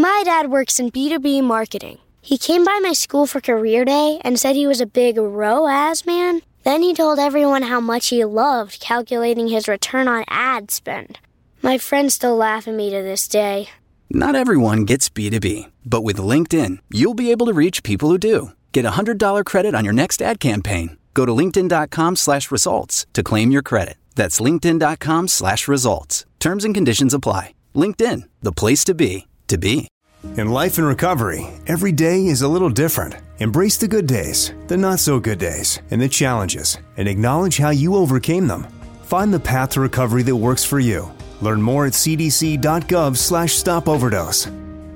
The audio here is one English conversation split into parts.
My dad works in B2B marketing. He came by my school for career day and said he was a big ROAS man. Then he told everyone how much he loved calculating his return on ad spend. My friends still laugh at me to this day. Not everyone gets B2B, but with LinkedIn, you'll be able to reach people who do. Get a $100 credit on your next ad campaign. Go to linkedin.com/results to claim your credit. That's linkedin.com/results. Terms and conditions apply. LinkedIn, the place to be, to be. In life and recovery, every day is a little different. Embrace the good days, the not so good days, and the challenges, and acknowledge how you overcame them. Find the path to recovery that works for you. Learn more at cdc.gov/stopoverdose.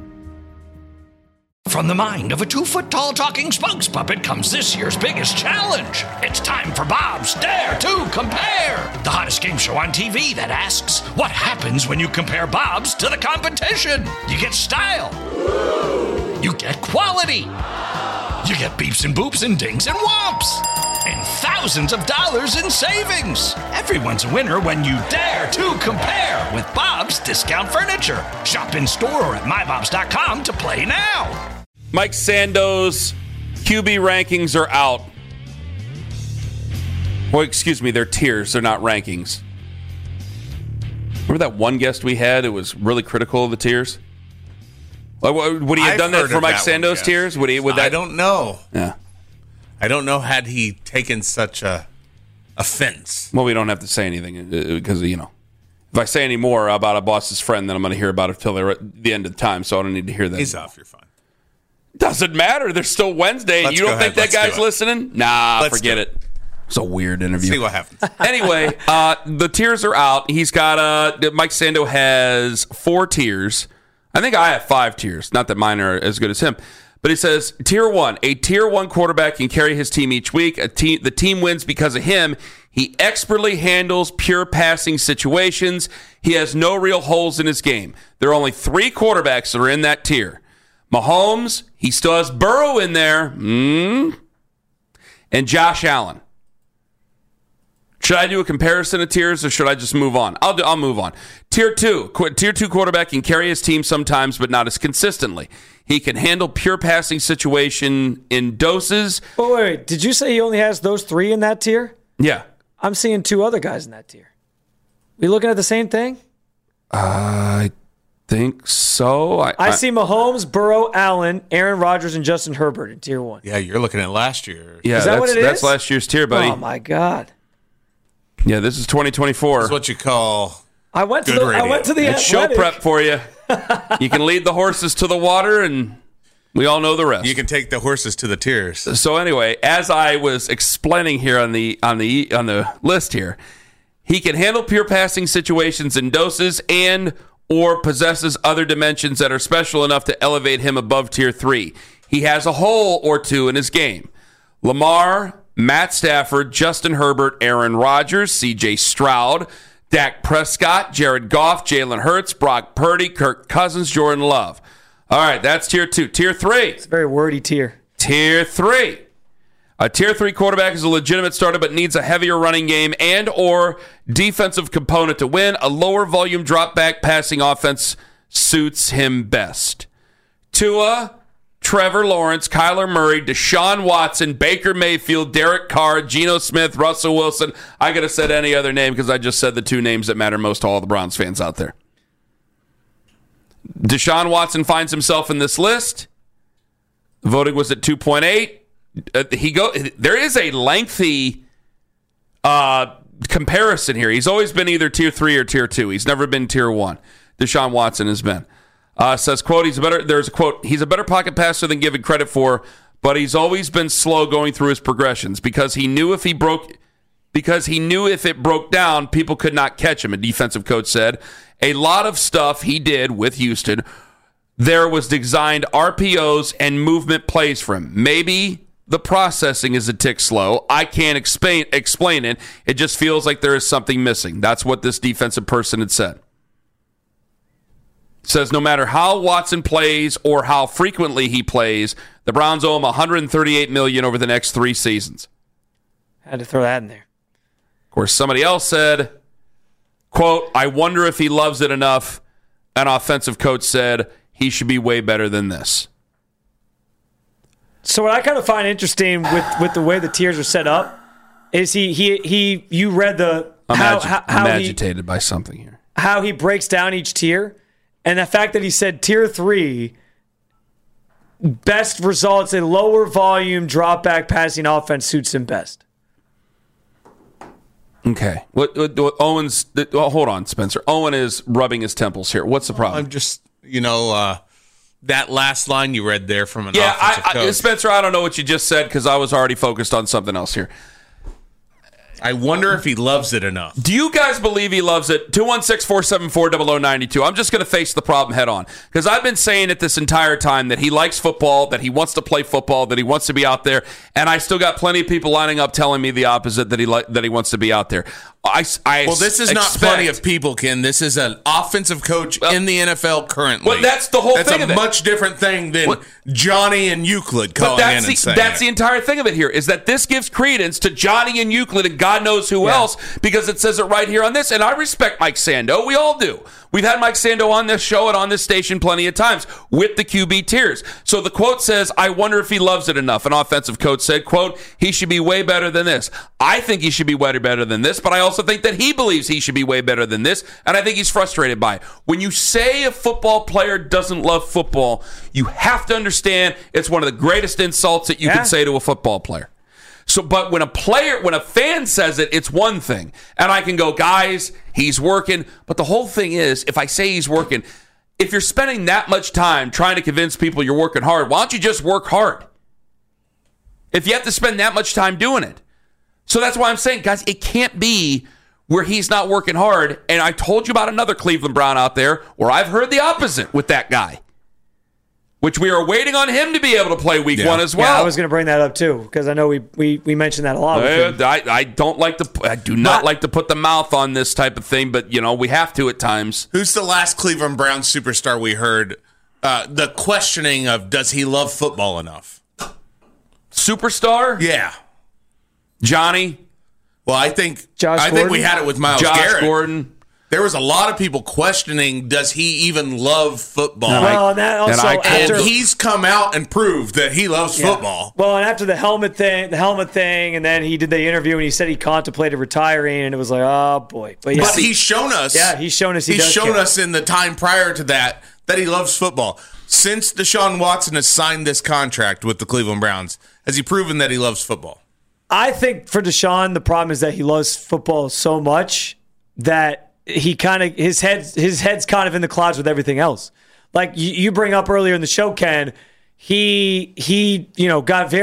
From the mind of a 2-foot-tall talking spokes puppet comes this year's biggest challenge. It's time for Bob's Dare to Compare, the hottest game show on TV that asks, what happens when you compare Bob's to the competition? You get style. You get quality. You get beeps and boops and dings and whomps. And thousands of dollars in savings. Everyone's a winner when you dare to compare with Bob's Discount Furniture. Shop in store or at mybobs.com to play now. Mike Sando's QB rankings are out. Well, excuse me, they're tiers. They're not rankings. Remember that one guest we had who was really critical of the tiers? Would he have done that for Mike Sando's tiers? I don't know. Yeah. I don't know had he taken such a offense. Well, we don't have to say anything because, if I say any more about a boss's friend, then I'm going to hear about it until they're at the end of the time, so I don't need to hear that. He's off. You're fine. Doesn't matter. There's still Wednesday. You don't think that guy's listening? Nah, forget it. It's a weird interview. See what happens. Anyway, the tiers are out. He's got Mike Sando has 4 tiers. I think I have 5 tiers. Not that mine are as good as him. But he says, Tier 1, a Tier 1 quarterback can carry his team each week. The team wins because of him. He expertly handles pure passing situations. He has no real holes in his game. There are only 3 quarterbacks that are in that tier. Mahomes, he still has Burrow in there. And Josh Allen. Should I do a comparison of tiers or should I just move on? I'll move on. Tier 2 quarterback can carry his team sometimes, but not as consistently. He can handle pure passing situation in doses. Oh, wait. Did you say he only has those 3 in that tier? Yeah. I'm seeing 2 other guys in that tier. We looking at the same thing? I think so. I see Mahomes, Burrow, Allen, Aaron Rodgers, and Justin Herbert in Tier 1. Yeah, you're looking at last year. Yeah, is that what it is? That's last year's tier, buddy. Oh, my God. Yeah, this is 2024. This is what you call I went to the It's show prep for you. You can lead the horses to the water, and we all know the rest. You can take the horses to the tiers. So anyway, as I was explaining here on the list here, he can handle pure passing situations in doses and or possesses other dimensions that are special enough to elevate him above Tier 3. He has a hole or 2 in his game. Lamar, Matt Stafford, Justin Herbert, Aaron Rodgers, C.J. Stroud, Dak Prescott, Jared Goff, Jalen Hurts, Brock Purdy, Kirk Cousins, Jordan Love. All right, that's Tier 2. Tier 3. It's a very wordy tier. Tier 3. A Tier 3 quarterback is a legitimate starter but needs a heavier running game and or defensive component to win. A lower volume drop back passing offense suits him best. Tua, Trevor Lawrence, Kyler Murray, Deshaun Watson, Baker Mayfield, Derek Carr, Geno Smith, Russell Wilson. I could have said any other name because I just said the 2 names that matter most to all the Browns fans out there. Deshaun Watson finds himself in this list. Voting was at 2.8. There is a lengthy comparison here. He's always been either Tier 3 or Tier 2. He's never been Tier 1. Deshaun Watson has been. Says, quote, he's a better pocket passer than given credit for, but he's always been slow going through his progressions because he knew if it broke down, people could not catch him, a defensive coach said. A lot of stuff he did with Houston there was designed RPOs and movement plays for him. Maybe the processing is a tick slow. I can't explain it. It just feels like there is something missing. That's what this defensive person had said. Says no matter how Watson plays or how frequently he plays, the Browns owe him $138 million over the next 3 seasons. Had to throw that in there. Of course, somebody else said, quote, I wonder if he loves it enough. An offensive coach said, he should be way better than this. So what I kind of find interesting with the way the tiers are set up is you read the I'm agitated by something here. How he breaks down each tier, and the fact that he said tier 3 best results, a lower volume drop back passing offense suits him best. Okay. What Owen's hold on, Spencer. Owen is rubbing his temples here. What's the problem? I'm just, that last line you read there from an offensive coach. Spencer, I don't know what you just said because I was already focused on something else here. I wonder if he loves it enough. Do you guys believe he loves it? 216-474-0092. I'm just going to face the problem head on because I've been saying it this entire time that he likes football, that he wants to play football, that he wants to be out there, and I still got plenty of people lining up telling me the opposite, that he wants to be out there. This is not plenty of people, Ken. This is an offensive coach in the NFL currently. Well, that's the whole thing of it. That's a much different thing than Johnny and Euclid calling in and saying that's the entire thing of it here, is that this gives credence to Johnny and Euclid and God knows who else, because it says it right here on this. And I respect Mike Sando. We all do. We've had Mike Sando on this show and on this station plenty of times with the QB tiers. So the quote says, I wonder if he loves it enough. An offensive coach said, quote, he should be way better than this. I think he should be way better than this, but I also think that he believes he should be way better than this, and I think he's frustrated by it. When you say a football player doesn't love football, you have to understand it's one of the greatest insults that you can say to a football player. So, but when a fan says it, it's one thing. And I can go, guys, he's working. But the whole thing is, if I say he's working, if you're spending that much time trying to convince people you're working hard, why don't you just work hard? If you have to spend that much time doing it. So that's why I'm saying, guys, it can't be where he's not working hard. And I told you about another Cleveland Brown out there where I've heard the opposite with that guy, which we are waiting on him to be able to play week 1 as well. Yeah, I was going to bring that up too because I know we mentioned that a lot. I do not like to put the mouth on this type of thing, but we have to at times. Who's the last Cleveland Browns superstar we heard? The questioning of does he love football enough? Superstar? Yeah, Johnny. Well, I think Gordon? we had it with Myles Josh Garrett. Gordon. There was a lot of people questioning, does he even love football? And he's come out and proved that he loves football. Well, and after the helmet thing, and then he did the interview and he said he contemplated retiring, and it was like, oh boy. But he's shown us. Yeah, he's shown us. He's shown us in the time prior to that he loves football. Since Deshaun Watson has signed this contract with the Cleveland Browns, has he proven that he loves football? I think for Deshaun, the problem is that he loves football so much that he kind of his head's kind of in the clouds with everything else. Like you bring up earlier in the show, Ken, he got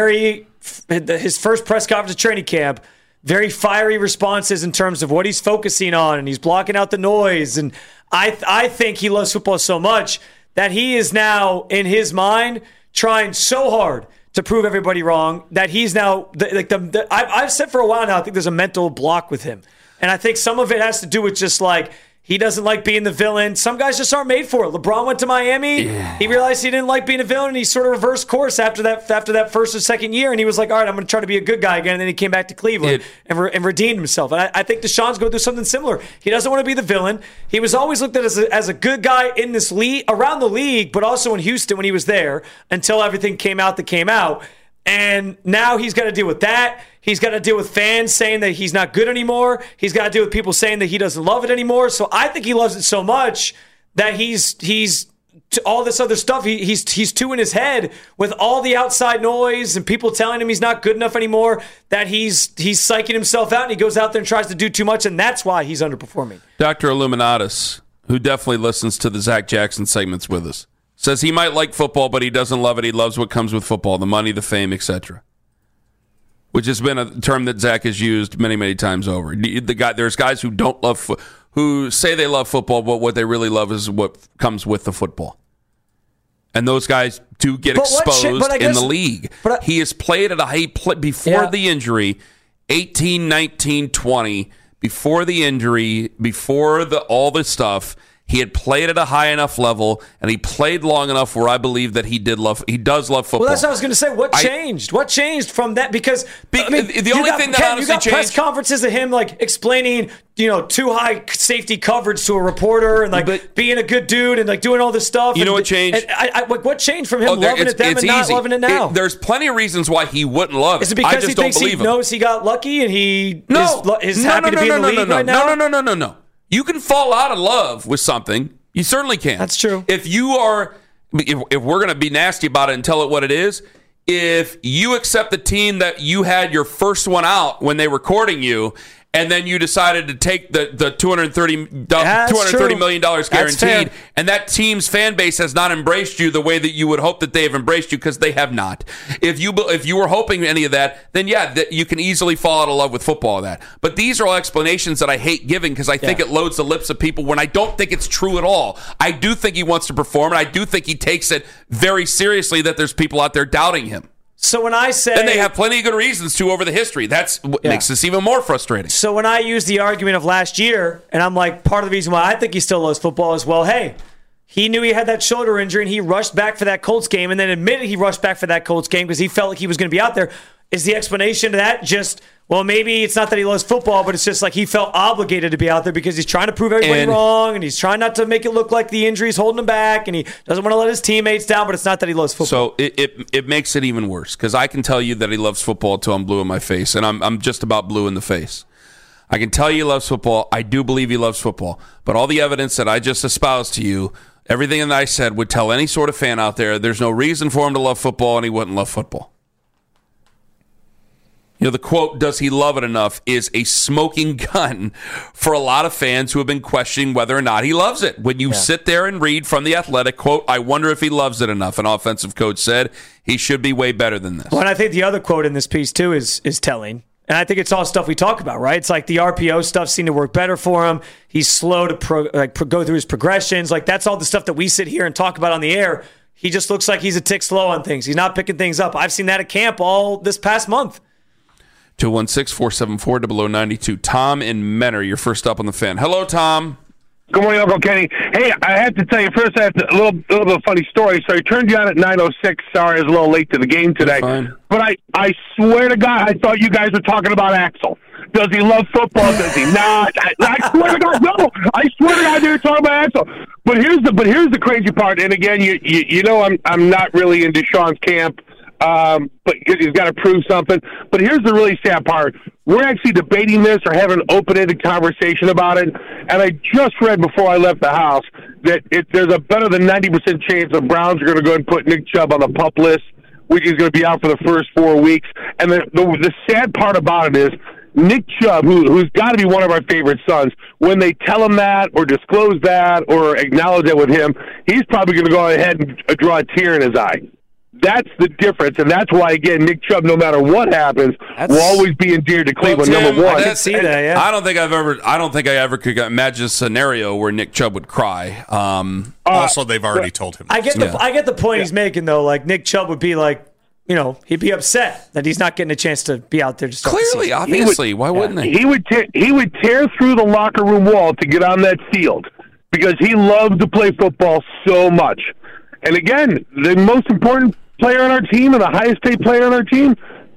his first press conference at training camp, very fiery responses in terms of what he's focusing on, and he's blocking out the noise. And I think he loves football so much that he is now in his mind trying so hard to prove everybody wrong that he's now I've said for a while now I think there's a mental block with him. And I think some of it has to do with just like he doesn't like being the villain. Some guys just aren't made for it. LeBron went to Miami. Yeah. He realized he didn't like being a villain, and he sort of reversed course after that first or second year. And he was like, all right, I'm going to try to be a good guy again. And then he came back to Cleveland and redeemed himself. And I think Deshaun's going through something similar. He doesn't want to be the villain. He was always looked at as a good guy in this league, around the league, but also in Houston when he was there until everything came out that came out. And now he's got to deal with that. He's got to deal with fans saying that he's not good anymore. He's got to deal with people saying that he doesn't love it anymore. So I think he loves it so much that he's all this other stuff. He's too in his head with all the outside noise and people telling him he's not good enough anymore that he's psyching himself out, and he goes out there and tries to do too much, and that's why he's underperforming. Dr. Illuminatus, who definitely listens to the Zach Jackson segments with us, says he might like football, but he doesn't love it. He loves what comes with football, the money, the fame, etc. Which has been a term that Zach has used many, many times over. There's guys who don't love who say they love football, but what they really love is what comes with the football. And those guys do get exposed in the league. He has played at a high before the injury, 18, 19, 20, before the injury, before all this stuff. He had played at a high enough level, and he played long enough where I believe that he does love football. Well, that's what I was going to say. What changed? What changed from that? Because the only thing that honestly changed, you got press conferences of him like explaining, too high safety coverage to a reporter and like being a good dude and like doing all this stuff. You know what changed? What changed from him loving it then and not loving it now? There's plenty of reasons why he wouldn't love it. Is it because he thinks he knows he got lucky and he is happy to be in the league right now? No. You can fall out of love with something. You certainly can. That's true. If we're going to be nasty about it and tell it what it is, if you accept the team that you had your first one out when they were courting you, and then you decided to take the $230 million guaranteed, and that team's fan base has not embraced you the way that you would hope that they have embraced you, because they have not. If you were hoping any of that, then you can easily fall out of love with football. That, but these are all explanations that I hate giving because I think it loads the lips of people when I don't think it's true at all. I do think he wants to perform, and I do think he takes it very seriously that there's people out there doubting him. So when I say... And they have plenty of good reasons to over the history. That's what makes this even more frustrating. So when I use the argument of last year, and I'm like, part of the reason why I think he still loves football is, well, hey, he knew he had that shoulder injury, and he rushed back for that Colts game, and then admitted he rushed back for that Colts game because he felt like he was going to be out there. Is the explanation to that just, well, maybe it's not that he loves football, but it's just like he felt obligated to be out there because he's trying to prove everybody wrong, and he's trying not to make it look like the injury's holding him back, and he doesn't want to let his teammates down, but it's not that he loves football. So it makes it even worse because I can tell you that he loves football until I'm blue in my face, and I'm just about blue in the face. I can tell you he loves football. I do believe he loves football, but all the evidence that I just espoused to you, everything that I said would tell any sort of fan out there there's no reason for him to love football, and he wouldn't love football. The quote, does he love it enough, is a smoking gun for a lot of fans who have been questioning whether or not he loves it. When you sit there and read from The Athletic, quote, I wonder if he loves it enough, an offensive coach said he should be way better than this. Well, and I think the other quote in this piece, too, is telling. And I think it's all stuff we talk about, right? It's like the RPO stuff seemed to work better for him. He's slow to go through his progressions. Like, that's all the stuff that we sit here and talk about on the air. He just looks like he's a tick slow on things. He's not picking things up. I've seen that at camp all this past month. 216-474-0092. Tom in Menor, you're first up on the Fan. Hello, Tom. Good morning, Uncle Kenny. Hey, I have to tell you first, I have a little bit of a funny story. So I turned you on at 9:06. Sorry, I was a little late to the game today. But I swear to God, I thought you guys were talking about Axel. Does he love football? Does he not? I swear to God, no. I swear to God, they were talking about Axel. But here's the crazy part. And again, you know, I'm not really into Sean's camp. But he's got to prove something. But here's the really sad part. We're actually debating this or having an open-ended conversation about it. And I just read before I left the house that there's a better than 90% chance the Browns are going to go and put Nick Chubb on the PUP list, which is going to be out for the first 4 weeks. And the sad part about it is Nick Chubb, who's got to be one of our favorite sons, when they tell him that or disclose that or acknowledge it with him, he's probably going to go ahead and draw a tear in his eye. That's the difference, and that's why, again, Nick Chubb, no matter what happens, will always be endeared to Cleveland, Tim, number one. I can see that, yeah. I don't think I ever could imagine a scenario where Nick Chubb would cry. Also, they've already told him. I get the point he's making, though. Like, Nick Chubb would be like, you know, he'd be upset that he's not getting a chance to be out there. Clearly, obviously. Why wouldn't he? He would tear through the locker room wall to get on that field because he loved to play football so much. And again, the most important player on our team and the highest paid player on our team,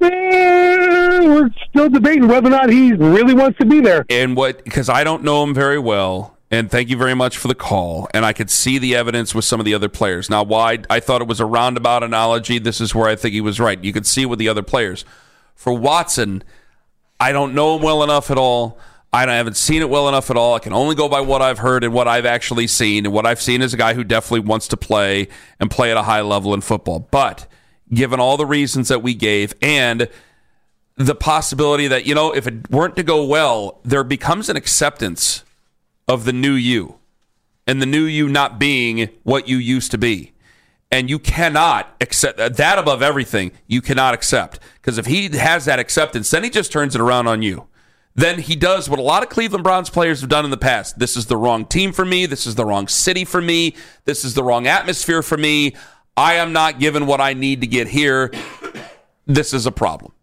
we're still debating whether or not he really wants to be there. And because I don't know him very well, and thank you very much for the call, and I could see the evidence with some of the other players. Now, why I thought it was a roundabout analogy, this is where I think he was right. You could see with the other players. For Watson, I don't know him well enough at all. I haven't seen it well enough at all. I can only go by what I've heard and what I've actually seen. And what I've seen is a guy who definitely wants to play and play at a high level in football. But given all the reasons that we gave and the possibility that, you know, if it weren't to go well, there becomes an acceptance of the new you and the new you not being what you used to be. And you cannot accept that above everything. You cannot accept, because if he has that acceptance, then he just turns it around on you. Then he does what a lot of Cleveland Browns players have done in the past. This is the wrong team for me. This is the wrong city for me. This is the wrong atmosphere for me. I am not given what I need to get here. This is a problem.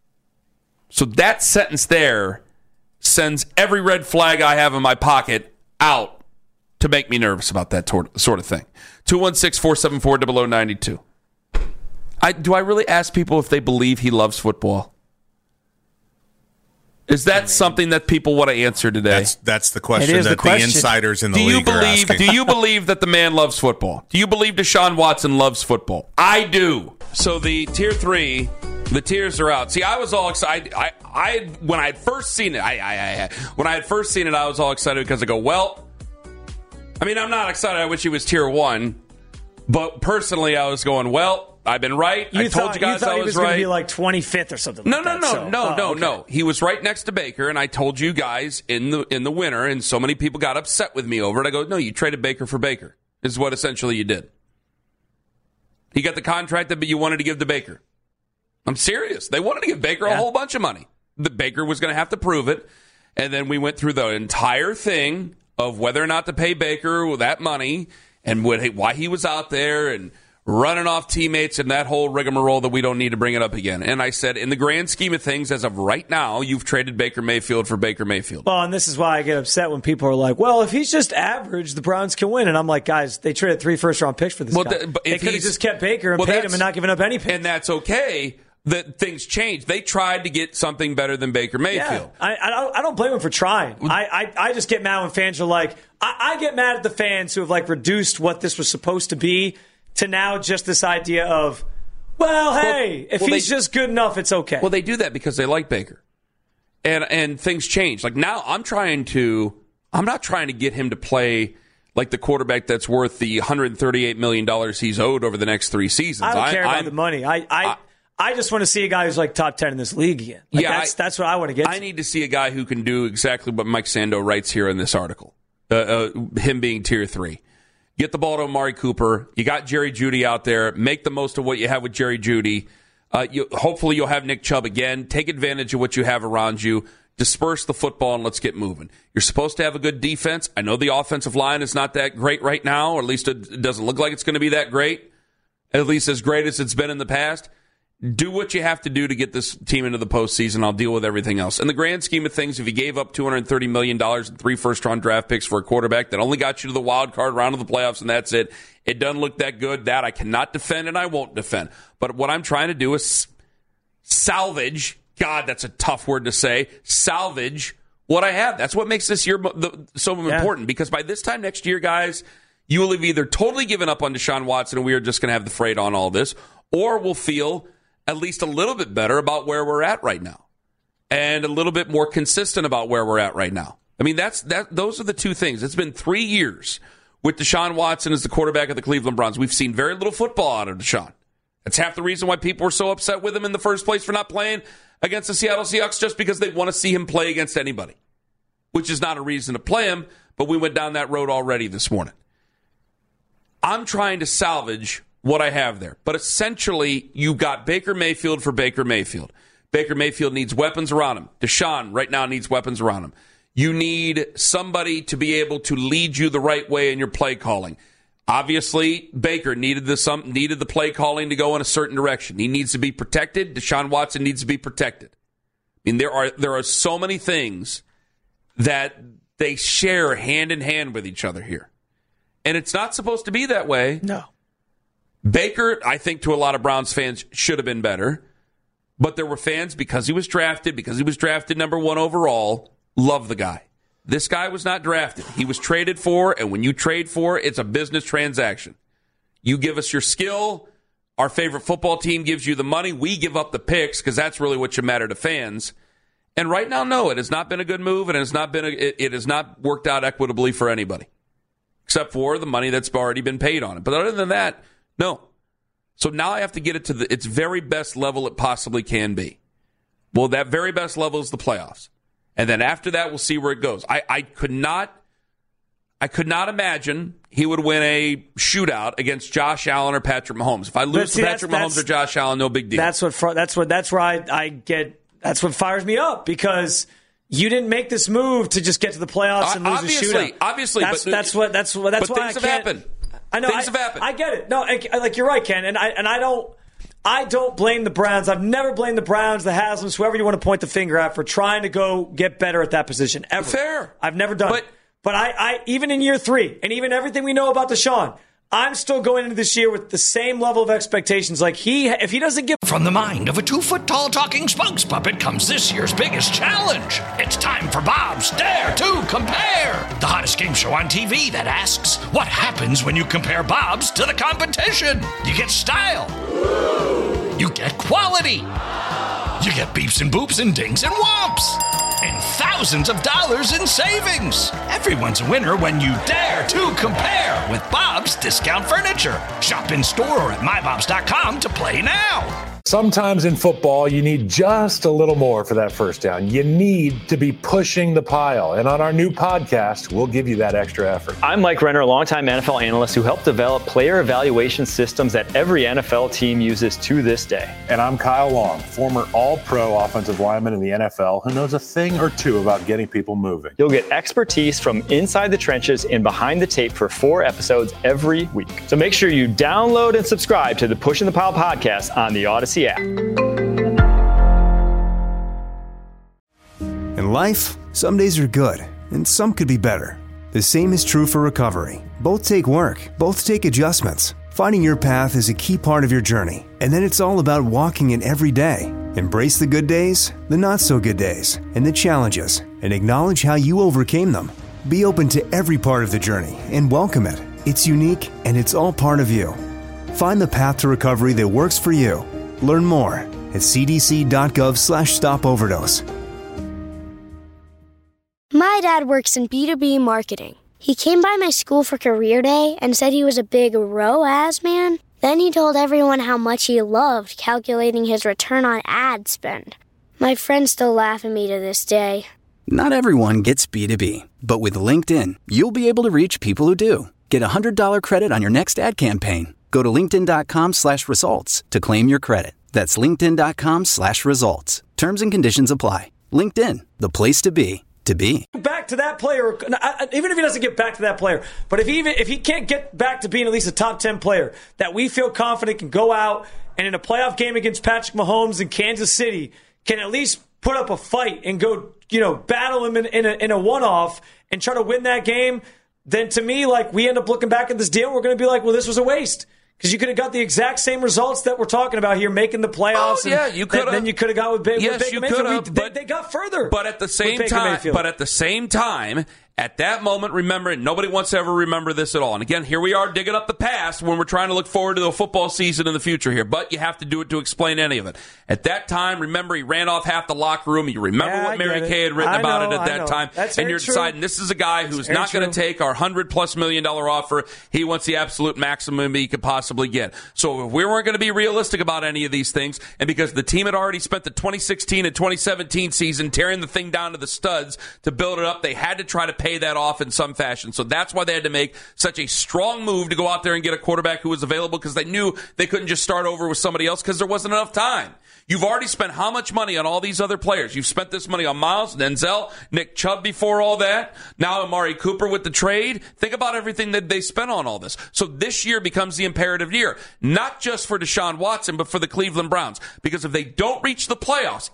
So that sentence there sends every red flag I have in my pocket out to make me nervous about that sort of thing. 216-474-0092. Do I really ask people if they believe he loves football? Is that something that people want to answer today? That's the question that the insiders in the league are asking. Do you believe that the man loves football? Do you believe Deshaun Watson loves football? I do. So the Tier 3, the tiers are out. See, I was all excited. When I had first seen it, I was all excited because I go, well, I mean, I'm not excited. I wish he was Tier 1. But personally, I was going, well, I've been right. I told you guys I was right. He was going to be like 25th or something. No. He was right next to Baker, and I told you guys in the winter, and so many people got upset with me over it. I go, no, you traded Baker for Baker. This is what essentially you did. He got the contract that you wanted to give to Baker. I'm serious. They wanted to give Baker a whole bunch of money. The Baker was going to have to prove it, and then we went through the entire thing of whether or not to pay Baker that money and why he was out there and running off teammates and that whole rigmarole that we don't need to bring it up again. And I said, in the grand scheme of things, as of right now, you've traded Baker Mayfield for Baker Mayfield. Well, and this is why I get upset when people are like, well, if he's just average, the Browns can win. And I'm like, guys, they traded 3 first-round picks for this guy. They could have just kept Baker and paid him and not given up any picks. And that's okay. That things changed. They tried to get something better than Baker Mayfield. Yeah, I don't blame them for trying. I just get mad when fans are like, I get mad at the fans who have like reduced what this was supposed to be to now just this idea of, if he's just good enough, it's okay. Well, they do that because they like Baker. And things change. Like now I'm not trying to get him to play like the quarterback that's worth the $138 million he's owed over the next 3 seasons. I don't care about the money. I just want to see a guy who's like top 10 in this league again. That's what I want to get to. I need to see a guy who can do exactly what Mike Sando writes here in this article. Him being Tier 3. Get the ball to Amari Cooper. You got Jerry Jeudy out there. Make the most of what you have with Jerry Jeudy. Hopefully you'll have Nick Chubb again. Take advantage of what you have around you. Disperse the football and let's get moving. You're supposed to have a good defense. I know the offensive line is not that great right now, or at least it doesn't look like it's going to be that great, at least as great as it's been in the past. Do what you have to do to get this team into the postseason. I'll deal with everything else. In the grand scheme of things, if you gave up $230 million and 3 first-round draft picks for a quarterback that only got you to the wild card round of the playoffs and that's it, it doesn't look that good. That I cannot defend and I won't defend. But what I'm trying to do is salvage, God, that's a tough word to say, salvage what I have. That's what makes this year so important, because by this time next year, guys, you will have either totally given up on Deshaun Watson and we are just going to have the freight on all this, or we'll feel at least a little bit better about where we're at right now and a little bit more consistent about where we're at right now. I mean, those are the two things. It's been 3 years with Deshaun Watson as the quarterback of the Cleveland Browns. We've seen very little football out of Deshaun. That's half the reason why people were so upset with him in the first place for not playing against the Seattle Seahawks, just because they want to see him play against anybody, which is not a reason to play him, but we went down that road already this morning. I'm trying to salvage what I have there. But essentially, you got Baker Mayfield for Baker Mayfield. Baker Mayfield needs weapons around him. Deshaun right now needs weapons around him. You need somebody to be able to lead you the right way in your play calling. Obviously, Baker needed the play calling to go in a certain direction. He needs to be protected. Deshaun Watson needs to be protected. I mean, there are so many things that they share hand in hand with each other here. And it's not supposed to be that way. No. Baker, I think to a lot of Browns fans, should have been better. But there were fans, because he was drafted number 1 overall, love the guy. This guy was not drafted. He was traded for, and when you trade for, it's a business transaction. You give us your skill. Our favorite football team gives you the money. We give up the picks because that's really what should matter to fans. And right now, no, it has not been a good move, and it has not worked out equitably for anybody, except for the money that's already been paid on it. But other than that, no. So now I have to get it to its very best level it possibly can be. Well, that very best level is the playoffs. And then after that, we'll see where it goes. I could not imagine he would win a shootout against Josh Allen or Patrick Mahomes. If I lose to Patrick Mahomes or Josh Allen, no big deal. That's what fires me up, because you didn't make this move to just get to the playoffs and lose a shootout. Obviously, that's why things have happened. I know. Things have happened. I get it. No, like you're right, Ken. And I don't blame the Browns. I've never blamed the Browns, the Haslams, whoever you want to point the finger at, for trying to go get better at that position ever. Fair. I've never done it. But I even in year 3, and even everything we know about Deshaun, I'm still going into this year with the same level of expectations. Like if he doesn't get From the mind of a 2-foot-tall talking spokes puppet comes this year's biggest challenge. It's time for Bob's Dare to Compare, the hottest game show on TV that asks, what happens when you compare Bob's to the competition? You get style. You get quality. You get beeps and boops and dings and whomps. And thousands of dollars in savings. Everyone's a winner when you dare to compare with Bob's Discount Furniture. Shop in store or at mybobs.com to play now. Sometimes in football, you need just a little more for that first down. You need to be pushing the pile. And on our new podcast, we'll give you that extra effort. I'm Mike Renner, a longtime NFL analyst who helped develop player evaluation systems that every NFL team uses to this day. And I'm Kyle Long, former all-pro offensive lineman in the NFL who knows a thing or two about getting people moving. You'll get expertise from inside the trenches and behind the tape for 4 episodes every week. So make sure you download and subscribe to the Pushing the Pile podcast on the Odyssey app. In life, some days are good, and some could be better. The same is true for recovery. Both take work, both take adjustments. Finding your path is a key part of your journey, and then it's all about walking it every day. Embrace the good days, the not so good days, and the challenges, and acknowledge how you overcame them. Be open to every part of the journey and welcome it. It's unique, and it's all part of you. Find the path to recovery that works for you. Learn more at cdc.gov/stopoverdose. My dad works in B2B marketing. He came by my school for career day and said he was a big ROAS man. Then he told everyone how much he loved calculating his return on ad spend. My friends still laugh at me to this day. Not everyone gets B2B, but with LinkedIn, you'll be able to reach people who do. Get a $100 credit on your next ad campaign. Go to linkedin.com/results to claim your credit. That's linkedin.com/results. Terms and conditions apply. LinkedIn, the place to be, to be. back to that player, even if he doesn't get back to that player, but if he can't get back to being at least a top 10 player that we feel confident can go out and in a playoff game against Patrick Mahomes in Kansas City can at least put up a fight and go, battle him in a one-off and try to win that game, then to me, like, we end up looking back at this deal, we're going to be like, well, this was a waste. Because you could have got the exact same results that we're talking about here, making the playoffs. Oh, yeah, you could have. Then you could have got with Baker Mayfield. But they got further. But at the same time, at that moment, remember, and nobody wants to ever remember this at all. And again, here we are digging up the past when we're trying to look forward to the football season in the future here. But you have to do it to explain any of it. At that time, remember, he ran off half the locker room. You remember what Mary Kay had written about it at that time. And you're deciding this is a guy who's not going to take our $100+ million offer. He wants the absolute maximum he could possibly get. So if we weren't going to be realistic about any of these things, and because the team had already spent the 2016 and 2017 season tearing the thing down to the studs to build it up, they had to try to pay that off in some fashion. So that's why they had to make such a strong move to go out there and get a quarterback who was available, because they knew they couldn't just start over with somebody else because there wasn't enough time. You've already spent how much money on all these other players? You've spent this money on Miles, Denzel, Nick Chubb before all that, now Amari Cooper with the trade. Think about everything that they spent on all this. So this year becomes the imperative year, not just for Deshaun Watson, but for the Cleveland Browns. Because if they don't reach the playoffs,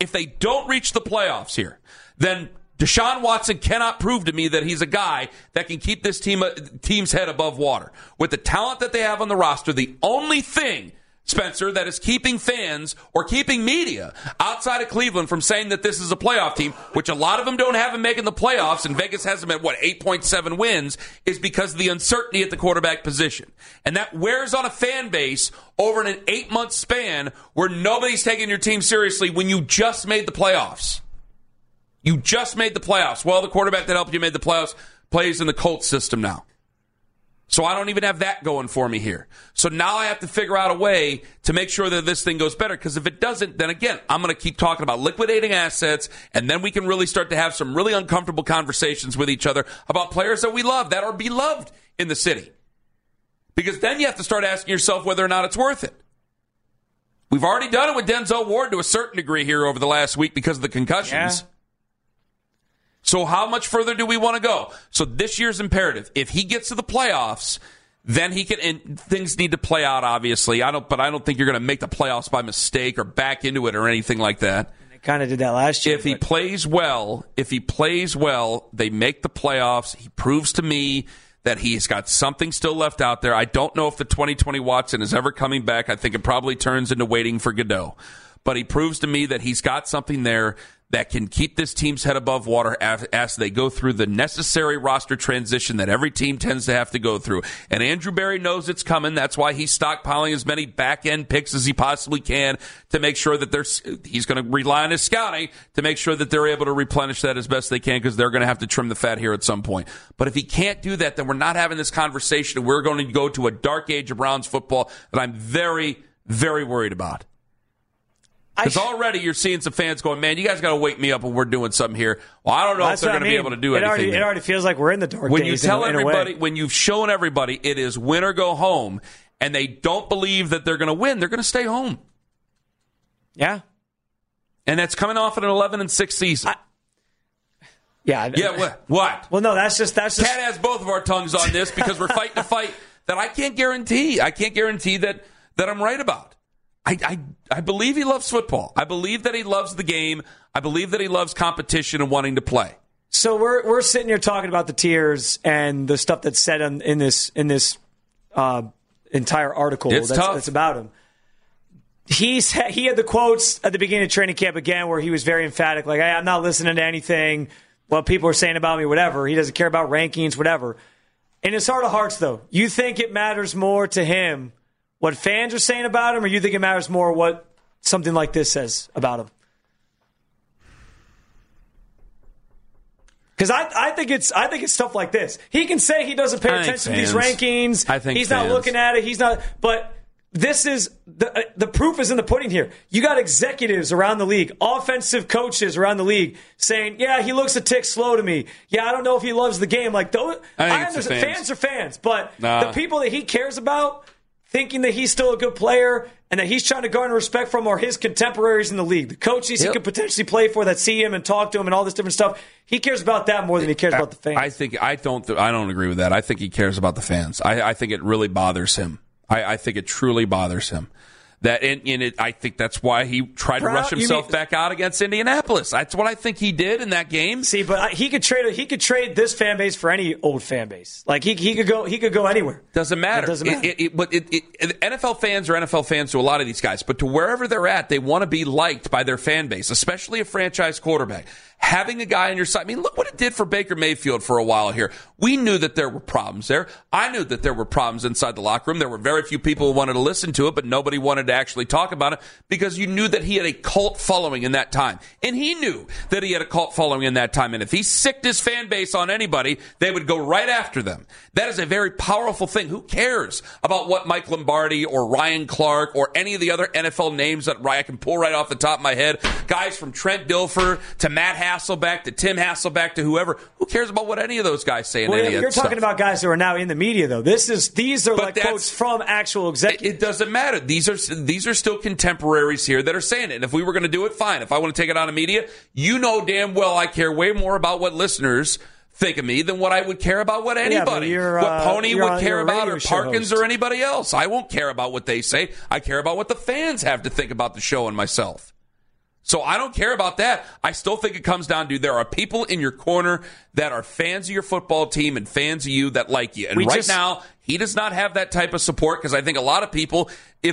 here, then Deshaun Watson cannot prove to me that he's a guy that can keep this team's head above water. With the talent that they have on the roster, the only thing, Spencer, that is keeping fans or keeping media outside of Cleveland from saying that this is a playoff team, which a lot of them don't have them making the playoffs, and Vegas has them at, 8.7 wins, is because of the uncertainty at the quarterback position. And that wears on a fan base over an 8-month span where nobody's taking your team seriously when you just made the playoffs. You just made the playoffs. Well, the quarterback that helped you made the playoffs plays in the Colts system now. So I don't even have that going for me here. So now I have to figure out a way to make sure that this thing goes better, because if it doesn't, then again, I'm going to keep talking about liquidating assets, and then we can really start to have some really uncomfortable conversations with each other about players that we love, that are beloved in the city. Because then you have to start asking yourself whether or not it's worth it. We've already done it with Denzel Ward to a certain degree here over the last week because of the concussions. Yeah. So how much further do we want to go? So this year's imperative. If he gets to the playoffs, then he can, and things need to play out, obviously. But I don't think you're going to make the playoffs by mistake or back into it or anything like that. kind of did that last year. If he plays well, they make the playoffs. He proves to me that he's got something still left out there. I don't know if the 2020 Watson is ever coming back. I think it probably turns into waiting for Godot. But he proves to me that he's got something there that can keep this team's head above water as they go through the necessary roster transition that every team tends to have to go through. And Andrew Berry knows it's coming. That's why he's stockpiling as many back-end picks as he possibly can to make sure that he's going to rely on his scouting to make sure that they're able to replenish that as best they can, because they're going to have to trim the fat here at some point. But if he can't do that, then we're not having this conversation, and we're going to go to a dark age of Browns football that I'm very, very worried about. Because already you're seeing some fans going, man, you guys got to wake me up when we're doing something here. Well, I don't know if they're going to be able to do anything. It already feels like we're in the dark when days. You tell everybody, when you've shown everybody it is win or go home, and they don't believe that they're going to win, they're going to stay home. Yeah. And that's coming off an 11-6 season. What? Well, no, that's just. Cat has both of our tongues on this because we're fighting a fight that I can't guarantee. I can't guarantee that I'm right about. I believe he loves football. I believe that he loves the game. I believe that he loves competition and wanting to play. So we're sitting here talking about the tiers and the stuff that's said in this entire article that's about him. He had the quotes at the beginning of training camp again where he was very emphatic, like, hey, I'm not listening to anything, what people are saying about me, whatever. He doesn't care about rankings, whatever. In his heart of hearts, though, you think it matters more to him what fans are saying about him, or you think it matters more what something like this says about him? Because I think it's stuff like this. He can say he doesn't pay attention to these rankings. I think he's not looking at it. He's not. But this is the proof is in the pudding here. You got executives around the league, offensive coaches around the league saying, "Yeah, he looks a tick slow to me. Yeah, I don't know if he loves the game." Like those, I understand. Fans are fans, but the people that he cares about, thinking that he's still a good player and that he's trying to garner respect from, are his contemporaries in the league. The coaches he could potentially play for that see him and talk to him and all this different stuff. He cares about that more than he cares about the fans. I don't agree with that. I think he cares about the fans. I think it really bothers him. I think it truly bothers him. I think that's why he tried to rush himself back out against Indianapolis. That's what I think he did in that game. See, but he could trade this fan base for any old fan base. Like he could go anywhere. Doesn't matter. It doesn't matter. But NFL fans are NFL fans to a lot of these guys, but to wherever they're at, they want to be liked by their fan base, especially a franchise quarterback. Having a guy on your side. I mean, look what it did for Baker Mayfield for a while here. We knew that there were problems there. I knew that there were problems inside the locker room. There were very few people who wanted to listen to it, but nobody wanted to actually talk about it because you knew that he had a cult following in that time. And he knew that he had a cult following in that time. And if he sicked his fan base on anybody, they would go right after them. That is a very powerful thing. Who cares about what Mike Lombardi or Ryan Clark or any of the other NFL names that I can pull right off the top of my head? Guys from Trent Dilfer to Matt Hasselbeck to Tim Hasselbeck to whoever. Who cares about what any of those guys say? You're talking about guys who are now in the media, though. These are like quotes from actual executives. It doesn't matter. These are still contemporaries here that are saying it. And if we were going to do it, fine. If I want to take it on the media, you know damn well I care way more about what listeners think of me than what I would care about what anybody, what Pony would care about, or Parkins or anybody else. I won't care about what they say. I care about what the fans have to think about the show and myself. So I don't care about that. I still think it comes down to there are people in your corner that are fans of your football team and fans of you that like you. And now, he does not have that type of support because I think a lot of people,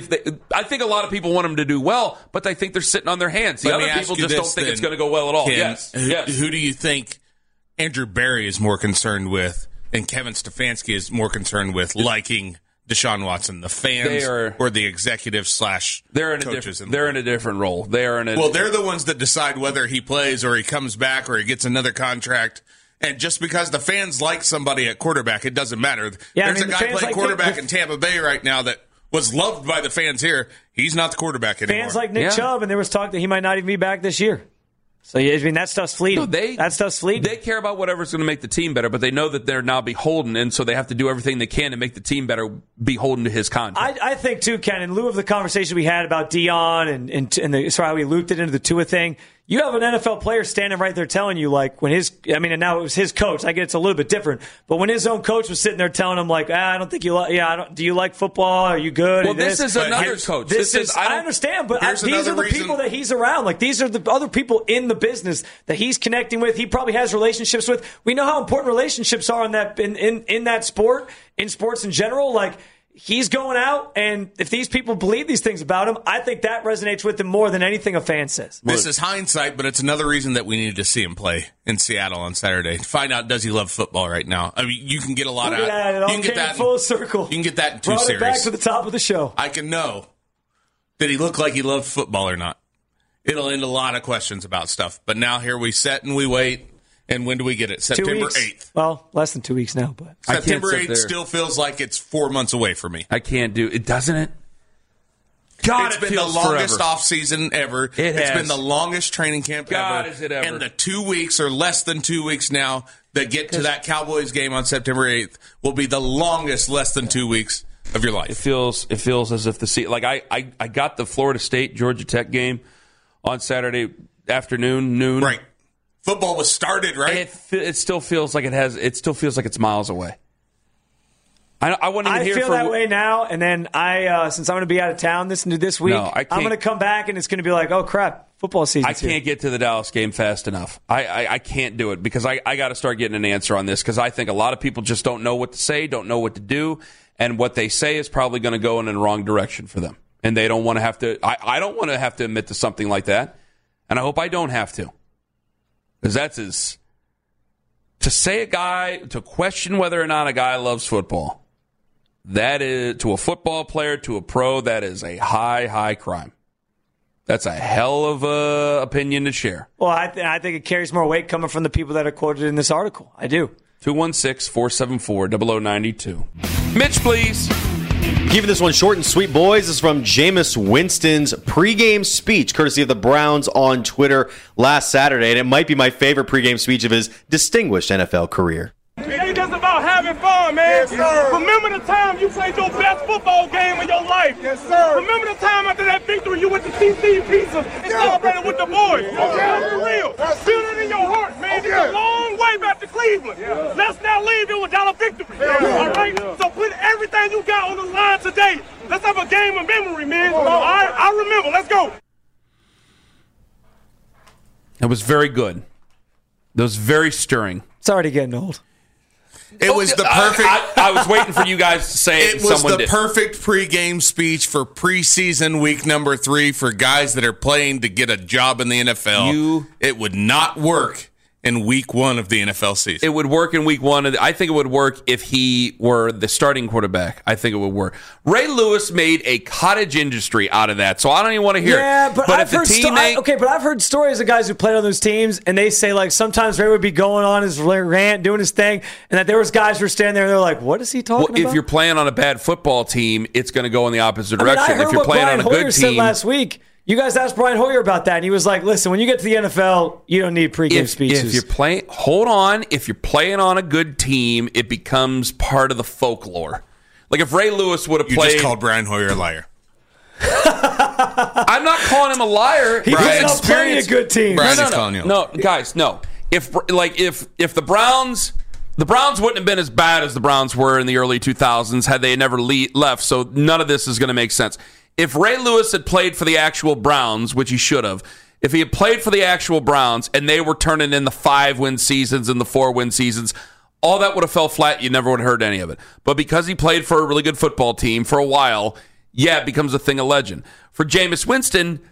want him to do well, but they think they're sitting on their hands. The other people just don't think it's going to go well at all. Ken, yes. Who do you think Andrew Berry is more concerned with and Kevin Stefanski is more concerned with liking Deshaun Watson, the fans or the executives / they're in coaches? They're in a different role. They're the ones that decide whether he plays or he comes back or he gets another contract. And just because the fans like somebody at quarterback, it doesn't matter. Yeah, There's a guy playing quarterback in Tampa Bay right now that was loved by the fans here. He's not the quarterback anymore. Fans like Nick Chubb, and there was talk that he might not even be back this year. So, that stuff's fleeting. That stuff's fleeting. They care about whatever's going to make the team better, but they know that they're now beholden, and so they have to do everything they can to make the team better, beholden to his contract. I think, too, Ken, in lieu of the conversation we had about Dion and how we looped it into the Tua thing, You have an NFL player standing right there telling you, like, and now it was his coach. I get it's a little bit different. But when his own coach was sitting there telling him, like, I don't think you like, do you like football? Are you good? Well, this is another coach. I understand, but these are the people that he's around. Like, these are the other people in the business that he's connecting with. He probably has relationships with. We know how important relationships are in that sport, in sports in general. Like, he's going out, and if these people believe these things about him, I think that resonates with him more than anything a fan says. This is hindsight, but it's another reason that we needed to see him play in Seattle on Saturday. Find out, does he love football right now? I mean, you can get a lot out. It all came full circle. You can get that in 2 Brought series. It back to the top of the show. I can know, did he look like he loved football or not? It'll end a lot of questions about stuff. But now here we sit and we wait. And when do we get it? September 8th. Well, less than 2 weeks now, but September 8th still feels like it's 4 months away for me. I can't do it, doesn't it? God, it's been the longest offseason ever. It's been the longest training camp ever. Is it ever. And the 2 weeks or less than 2 weeks now that get to that Cowboys game on September 8th will be the longest less than 2 weeks of your life. It feels as if I got the Florida State Georgia Tech game on Saturday afternoon, noon. Right. Football was started, right? It still feels like it's miles away. I wouldn't even hear feel that way now, and then since I'm going to be out of town this week, I'm going to come back and it's going to be like, oh crap, football season. I can't get to the Dallas game fast enough. I can't do it because I got to start getting an answer on this because I think a lot of people just don't know what to say, don't know what to do, and what they say is probably going to go in the wrong direction for them, and they don't want to have to. I don't want to have to admit to something like that, and I hope I don't have to. Because to question whether or not a guy loves football, that is, to a football player, to a pro, that is a high, high crime. That's a hell of a opinion to share. Well, I think it carries more weight coming from the people that are quoted in this article. I do. 216-474-0092. Mitch, please. Keeping this one short and sweet, boys. This is from Jameis Winston's pregame speech, courtesy of the Browns on Twitter last Saturday, and it might be my favorite pregame speech of his distinguished NFL career. It ain't just about having fun, man. Yes, sir. Remember the time you played your best football game of your life. Yes, sir. Remember the time after that victory you went to TC Pizza and celebrated with the boys. Okay. For real. Feel it in your heart, man. Okay. It's a long way back to Cleveland. Yeah. Let's not leave it without a victory. Yeah. All right? Yeah. So put everything you got on the line today. Let's have a game of memory, man. All right? I remember. Let's go. That was very good. That was very stirring. It's already getting old. It was the perfect. I was waiting for you guys to say it. It was the perfect pregame speech for preseason week number 3 for guys that are playing to get a job in the NFL. It would not work in week 1 of the NFL season. It would work in week 1. I think it would work if he were the starting quarterback. I think it would work. Ray Lewis made a cottage industry out of that, so I don't even want to hear it. But I've heard but I've heard stories of guys who played on those teams, and they say like sometimes Ray would be going on his rant, doing his thing, and that there was guys who were standing there and they're like, "What is he talking about?" If you're playing on a bad football team, it's going to go in the opposite direction. I heard if you're playing Brian on a Hoyer good said team, last week. You guys asked Brian Hoyer about that, and he was like, listen, when you get to the NFL, you don't need pregame speeches. If you're playing, hold on. If you're playing on a good team, it becomes part of the folklore. Like if Ray Lewis would have played. You just called Brian Hoyer a liar. I'm not calling him a liar. He played on plenty of good teams. Brian is calling you. No, guys, no. If the Browns wouldn't have been as bad as the Browns were in the early 2000s had they never left, so none of this is going to make sense. If Ray Lewis had played for the actual Browns, which he should have, if he had played for the actual Browns and they were turning in the 5-win seasons and the 4-win seasons, all that would have fell flat. You never would have heard any of it. But because he played for a really good football team for a while, it becomes a thing of legend. For Jameis Winston,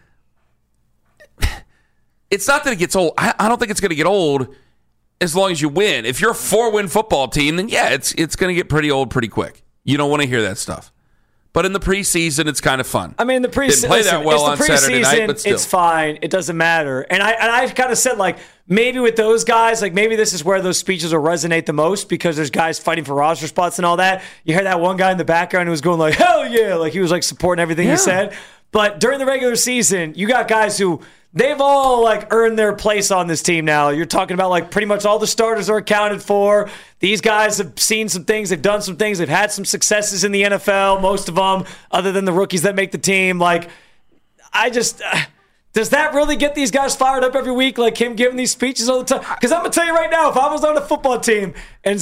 it's not that it gets old. I don't think it's going to get old as long as you win. If you're a 4-win football team, then it's going to get pretty old pretty quick. You don't want to hear that stuff. But in the preseason, it's kind of fun. I mean, the preseason didn't play that well on Saturday night, but still. It's fine. It doesn't matter. And I kind of said, like, maybe with those guys, like maybe this is where those speeches will resonate the most because there's guys fighting for roster spots and all that. You hear that one guy in the background who was going like, hell yeah, like he was like supporting everything he said. But during the regular season, you got guys who they've all like earned their place on this team now. You're talking about like pretty much all the starters are accounted for. These guys have seen some things. They've done some things. They've had some successes in the NFL, most of them, other than the rookies that make the team. Like, I just... Does that really get these guys fired up every week, like him giving these speeches all the time? Because I'm going to tell you right now, if I was on a football team and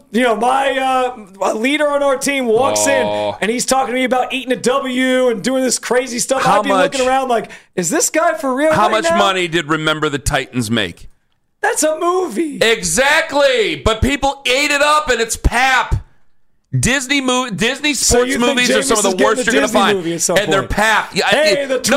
my leader on our team walks in and he's talking to me about eating a W and doing this crazy stuff, I'd be looking around like, is this guy for real? How much money did Remember the Titans make? That's a movie. Exactly. But people ate it up and it's pap. Disney sports movies are some of the worst you're going to find. And they're pap. Hey, the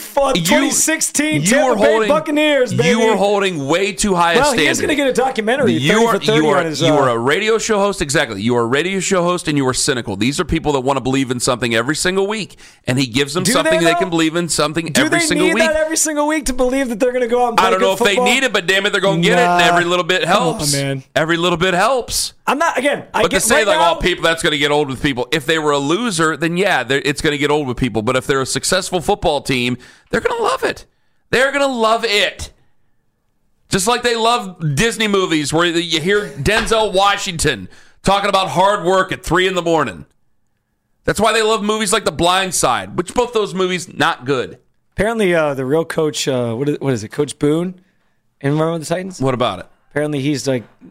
2016 Tampa Bay Buccaneers, baby. You were holding way too high a standard. Well, he's going to get a documentary. You are a radio show host. Exactly. You are a radio show host and you are cynical. These are people that want to believe in something every single week. And he gives them something they can believe in something every single week. Do they need that every single week to believe that they're going to go out and play I don't know if football? they need it, but damn it, they're going to get it. And every little bit helps. Oh, man. Every little bit helps. I'm not, again, but to say people, that's going to get old with people. If they were a loser, then yeah, it's going to get old with people. But if they're a successful football team, they're going to love it. They're going to love it. Just like they love Disney movies where you hear Denzel Washington talking about hard work at 3 a.m. That's why they love movies like The Blind Side, which both those movies, not good. Apparently, the real coach, what is it, Coach Boone in Remember the Titans? What about it? Apparently, he's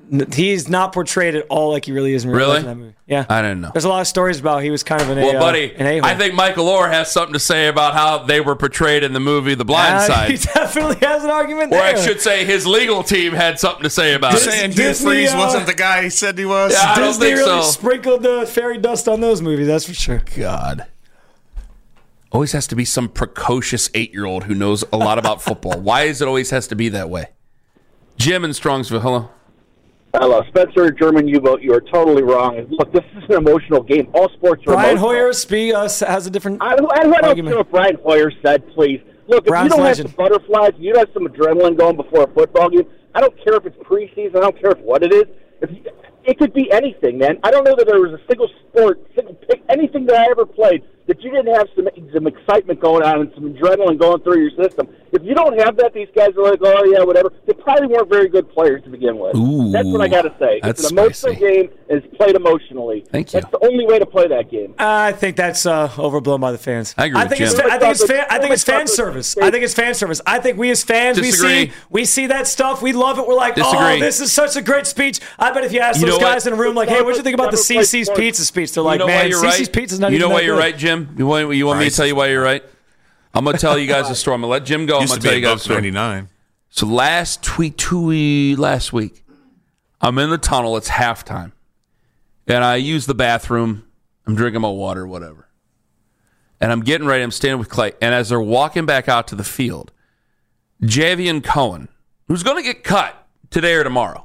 not portrayed at all like he really is in real life in that movie. Yeah, I didn't know. There's a lot of stories about he was kind of an buddy, I think Michael Orr has something to say about how they were portrayed in the movie The Blind Side. He definitely has an argument there. Or I should say his legal team had something to say about it. You're saying Hugh Freeze wasn't the guy he said he was? Yeah, I don't think really sprinkled the fairy dust on those movies, that's for sure. God. Always has to be some precocious 8-year-old who knows a lot about football. Why is it always has to be that way? Jim in Strongsville, hello. Hello, Spencer, German U-boat. You are totally wrong. Look, this is an emotional game. All sports are Brian emotional. Hoyer has a different I don't care what Brian Hoyer said, please. Look, if you don't have some butterflies, if you don't have some adrenaline going before a football game, I don't care if it's preseason, I don't care what it is. It could be anything, man. I don't know that there was a single sport, single pick, anything that I ever played that you didn't have some excitement going on and some adrenaline going through your system. If you don't have that, these guys are like, oh, yeah, whatever. They probably weren't very good players to begin with. Ooh, that's what I got to say. It's an emotional game, and it's played emotionally. Thank you. That's the only way to play that game. I think that's overblown by the fans. I agree with Jim. I think it's fan service. I think it's fan service. I think we as fans, we see that stuff. We love it. We're like, oh, this is such a great speech. I bet if you ask those guys in a room, like, hey, what do you think about the CC's Pizza speech? They're like, man, CC's Pizza's not even that good. You know why you're right, Jim? You want me to tell you why you're right? I'm going to tell you guys a story. I'm going to let Jim go. I'm going to tell you guys a story. 99. So last week, I'm in the tunnel. It's halftime. And I use the bathroom. I'm drinking my water, whatever. And I'm getting ready. I'm standing with Clay. And as they're walking back out to the field, Javion Cohen, who's going to get cut today or tomorrow,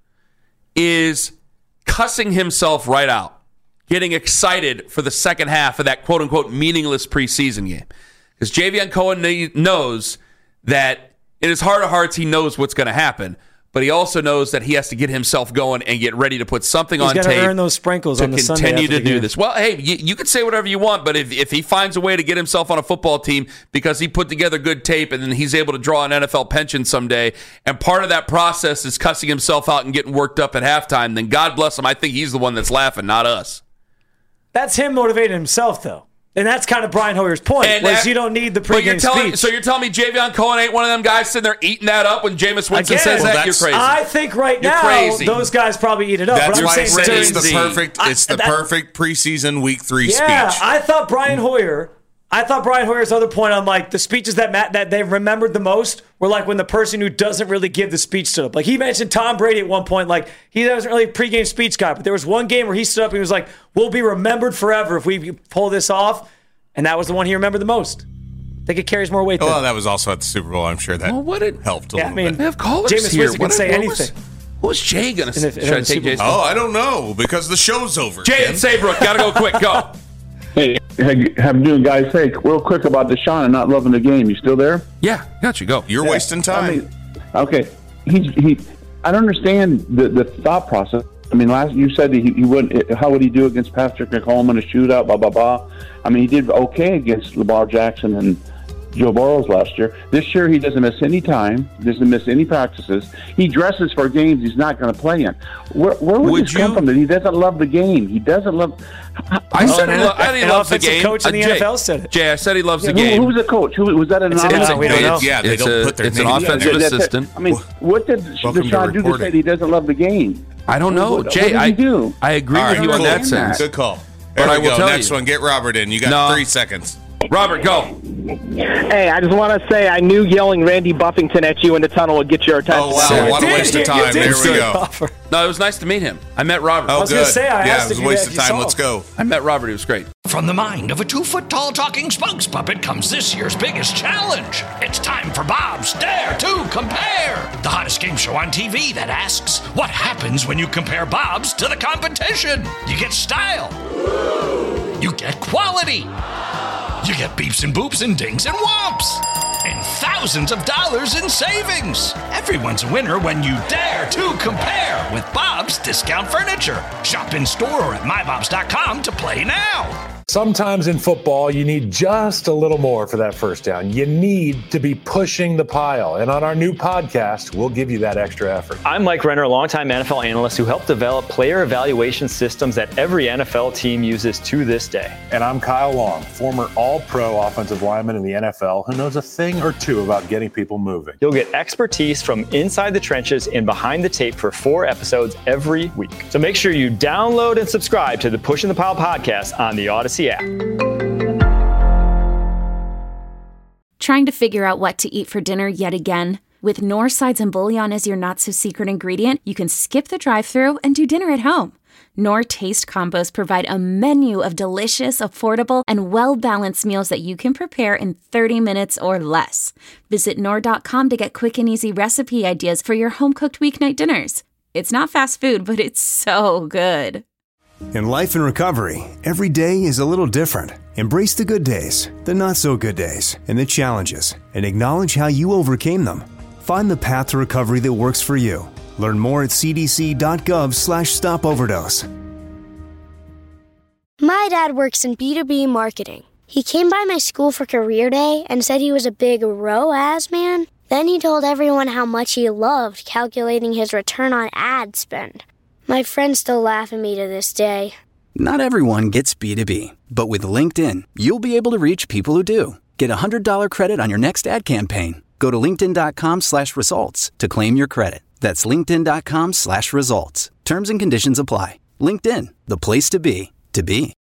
is cussing himself right out, getting excited for the second half of that quote-unquote meaningless preseason game. Because Javion Cohen knows that in his heart of hearts, he knows what's going to happen, but he also knows that he has to get himself going and get ready to put something on tape. He's got to earn those sprinkles on the Sunday to continue to do this. Well, hey, you can say whatever you want, but if he finds a way to get himself on a football team because he put together good tape and then he's able to draw an NFL pension someday, and part of that process is cussing himself out and getting worked up at halftime, then God bless him. I think he's the one that's laughing, not us. That's him motivating himself, though. And that's kind of Brian Hoyer's point, was you don't need the pregame speech. So you're telling me Javion Cohen ain't one of them guys sitting there eating that up when Jameis Winston says that? You're crazy. I think right now those guys probably eat it up. That's why it's the perfect preseason week 3 speech. Yeah, I thought Brian Hoyer's other point on like the speeches that they remembered the most were like when the person who doesn't really give the speech stood up. Like he mentioned Tom Brady at one point, like he wasn't really a pregame speech guy, but there was one game where he stood up and he was like, "We'll be remembered forever if we pull this off," and that was the one he remembered the most. I think it carries more weight. Well, that was also at the Super Bowl. I'm sure that helped a little bit. They have callers Jameis here. Winston can say anything. What was Jay going to say? Should I take Jay's? Oh, I don't know because the show's over. Jay and Saybrook, got to go quick. Go. Hey, how you doing, guys? Hey, real quick about Deshaun and not loving the game. You still there? Yeah, got you. Go. You're wasting time. Okay. I don't understand the thought process. I mean, you said he wouldn't. How would he do against Patrick Mahomes in a shootout? Blah blah blah. I mean, he did okay against Lamar Jackson and Joe Burrows last year. This year, he doesn't miss any time, doesn't miss any practices. He dresses for games he's not going to play in. Where would this come from? That he doesn't love the game. He doesn't love. I said he loves the game. Coach in the NFL said it. Jay, I said he loves the game. Who was the coach? Who was that? We don't know. Yeah, they don't put their name. It's an offensive assistant. I mean, what did Deshaun do to say he doesn't love the game? I don't know, Jay. What did he do? I agree with you on that sense. Good call. But I will tell you. Next one, get Robert in. You got 3 seconds. Robert, go. Hey, I just want to say I knew yelling Randy Buffington at you in the tunnel would get your attention. Oh, wow. What a waste of time. There we go. No, it was nice to meet him. I met Robert. Oh, good. Yeah, it was a waste of time. Let's go. I met Robert. He was great. From the mind of a 2-foot-tall talking spokes puppet comes this year's biggest challenge. It's time for Bob's Dare to Compare, the hottest game show on TV that asks, what happens when you compare Bob's to the competition? You get style. You get quality. You get beeps and boops and dings and whomps. And thousands of dollars in savings. Everyone's a winner when you dare to compare with Bob's Discount Furniture. Shop in store or at mybobs.com to play now. Sometimes in football, you need just a little more for that first down. You need to be pushing the pile. And on our new podcast, we'll give you that extra effort. I'm Mike Renner, a longtime NFL analyst who helped develop player evaluation systems that every NFL team uses to this day. And I'm Kyle Long, former all-pro offensive lineman in the NFL who knows a thing or two about getting people moving. You'll get expertise from inside the trenches and behind the tape for 4 episodes every week. So make sure you download and subscribe to the Pushing the Pile podcast on the Odyssey app. Trying to figure out what to eat for dinner yet again? With Knorr sides and bouillon as your not-so-secret ingredient, you can skip the drive-thru and do dinner at home. Knorr Taste Combos provide a menu of delicious, affordable, and well-balanced meals that you can prepare in 30 minutes or less. Visit Knorr.com to get quick and easy recipe ideas for your home-cooked weeknight dinners. It's not fast food, but it's so good. In life and recovery, every day is a little different. Embrace the good days, the not so good days, and the challenges, and acknowledge how you overcame them. Find the path to recovery that works for you. Learn more at cdc.gov/stopoverdose. My dad works in B2B marketing. He came by my school for career day and said he was a big ROAS man. Then he told everyone how much he loved calculating his return on ad spend. My friends still laugh at me to this day. Not everyone gets B2B, but with LinkedIn, you'll be able to reach people who do. Get a $100 credit on your next ad campaign. Go to linkedin.com/results to claim your credit. That's linkedin.com/results. Terms and conditions apply. LinkedIn, the place to be, to be.